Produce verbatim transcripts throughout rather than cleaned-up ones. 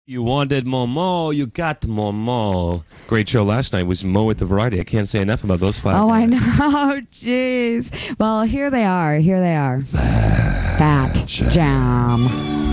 You wanted more Mo, you got more Mo. Great show last night was Mo with the Variety. I can't say enough about those five Oh, guys. I know. Jeez. Well, here they are. Here they are. Fat, Fat Jam. Jam.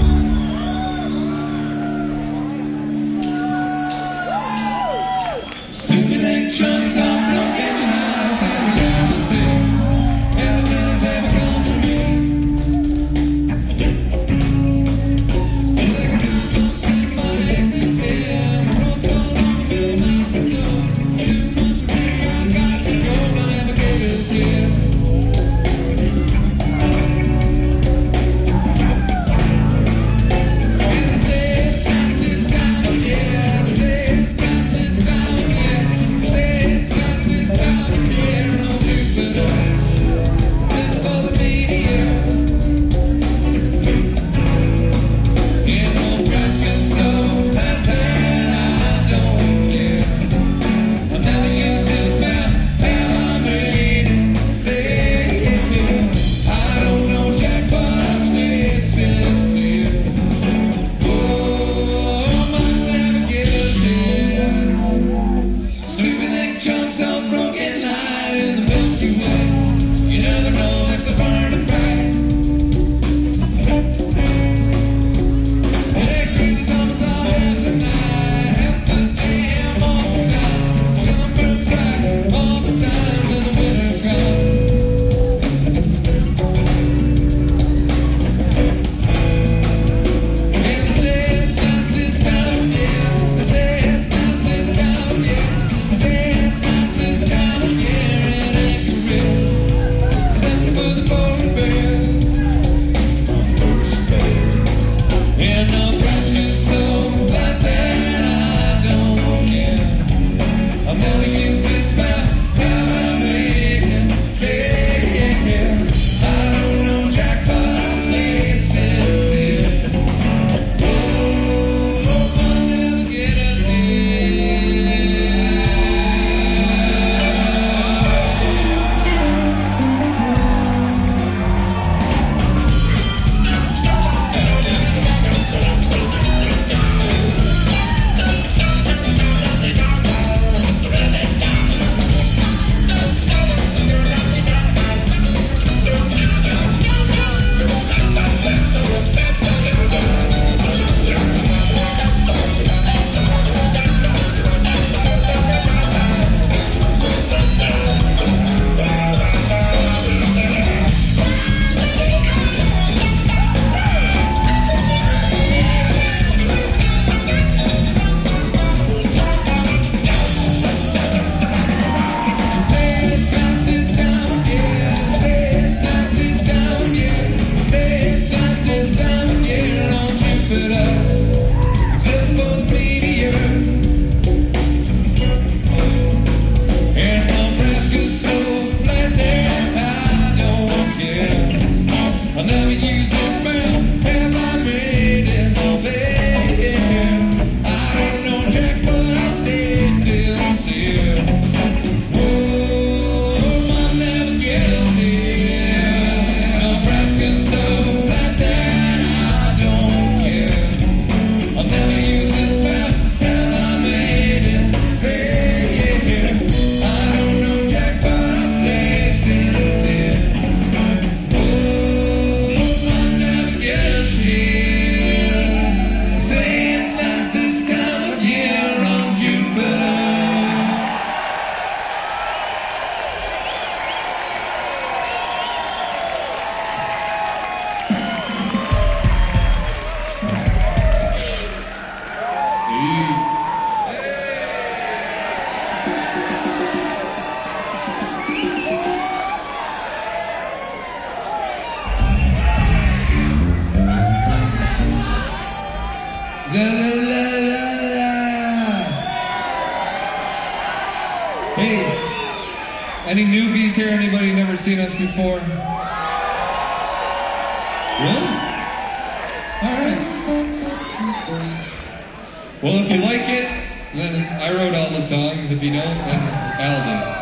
Hey, any newbies here? Anybody never seen us before? Really? All right. Well, if you like it, then I wrote all the songs. If you don't, then Al did.